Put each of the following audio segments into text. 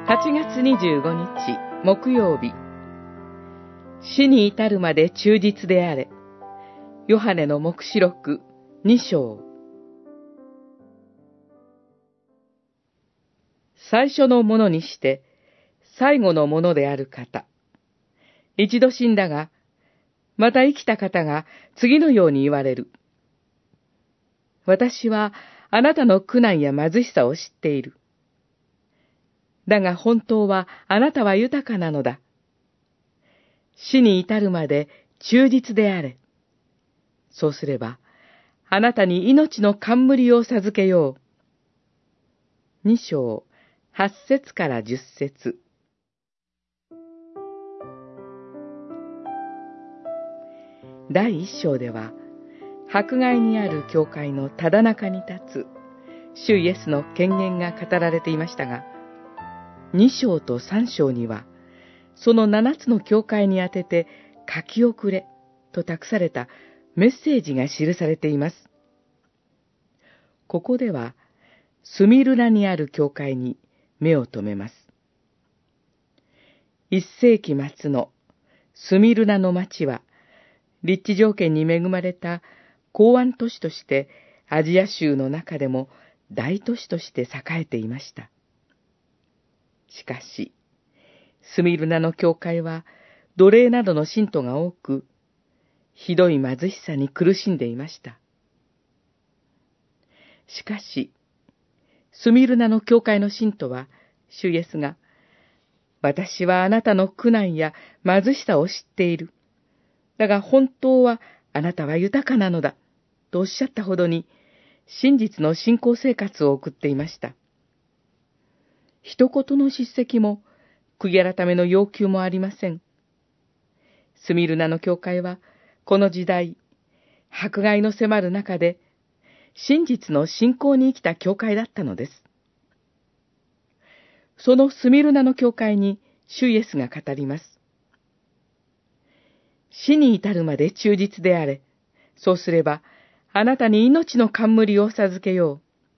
8月25日木曜日、死に至るまで忠実であれ。ヨハネの黙示録2章。最初のものにして最後のものである方。一度死んだが、また生きた方が次のように言われる。私はあなたの苦難や貧しさを知っている。だが本当はあなたは豊かなのだ。死に至るまで忠実であれ。そうすれば、あなたに命の冠を授けよう。2章、8節から10節。第1章では、迫害にある教会のただ中に立つ、主イエスの権限が語られていましたが、2章と3章には、その7つの教会にあてて書き送れと託されたメッセージが記されています。ここでは、スミルナにある教会に目を留めます。1世紀末のスミルナの町は、立地条件に恵まれた港湾都市としてアジア州の中でも大都市として栄えていました。しかし、スミルナの教会は奴隷などの信徒が多く、ひどい貧しさに苦しんでいました。しかし、スミルナの教会の信徒は、主イエスが、私はあなたの苦難や貧しさを知っている。だが本当はあなたは豊かなのだ、とおっしゃったほどに、真実の信仰生活を送っていました。一言の叱責も、悔い改めの要求もありません。スミルナの教会は、この時代、迫害の迫る中で、真実の信仰に生きた教会だったのです。そのスミルナの教会に、主イエスが語ります。死に至るまで忠実であれ。そうすれば、あなたに命の冠を授けよう。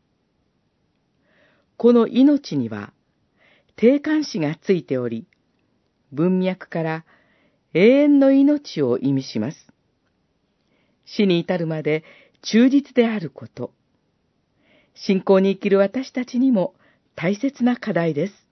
この命には、定冠詞がついており、文脈から永遠の命を意味します。死に至るまで忠実であること。信仰に生きる私たちにも大切な課題です。